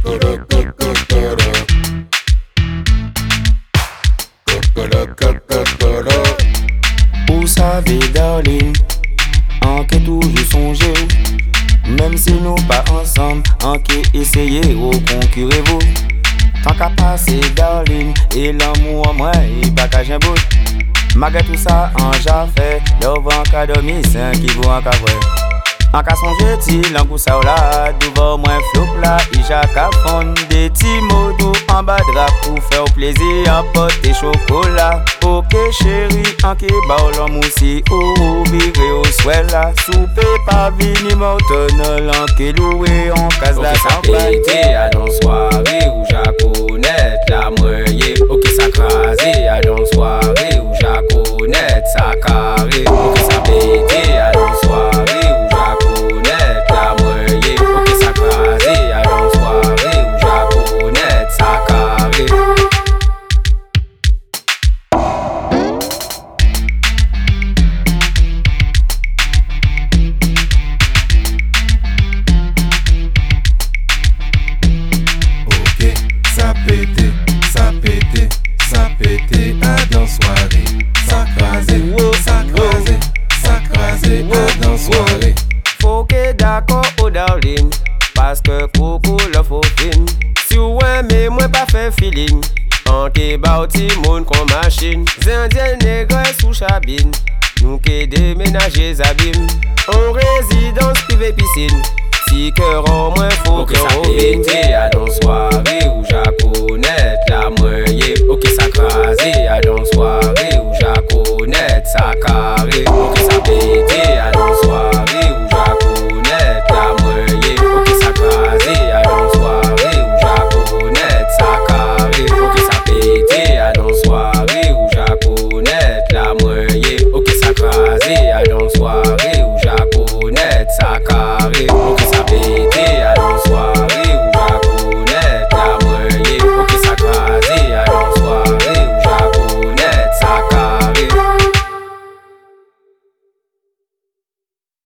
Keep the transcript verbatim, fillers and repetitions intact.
Vous savez, darling, en que toujours songer, même si nous pas ensemble, en que essayer ou concurrer vous. Tant qu'à passer, darling, et l'amour, moi, il pas qu'à j'aime. Malgré tout ça, en j'affaire, l'ouvre en cas de mission qui vous en cas vrai. En cas son jeté, l'angou ça ou là, devant moi flop là, il j'a qu'à fond des petits mots en bas drap pour faire plaisir, en pote et chocolat. Ok chérie, en qui bao l'amousi ou viré au swell là. Souper pas vini mortonne, en qui loué en case la campagne. Ok, à dans soirée où j'a connaît la moyen. Ok, ça crasé, à dans soirée où j'a connaît ça carré. Ok, ça pété, à dans soirée où j'a connaît la moyen. Ok, ça crasé, à dans soirée où j'a connaît ça carré. Ok, ça pété, ça pété, ça pété à dans soirée. Ça crasé, ça crasé, ça crasé à dans soirée. Faut que d'accord, oh darling, parce que coucou le faut fin. Si ou aimez, moi pas fait feeling. En qui bauti moun kon machine. Zindien nègre sous chabine. Nous qui déménager abîme. En résidence privée piscine. Si cœur en moins faut que ça pété à dans soirée où j'a connaît la moyen. Ok ça crasé à dans soirée où j'a connaît ça carré. Ok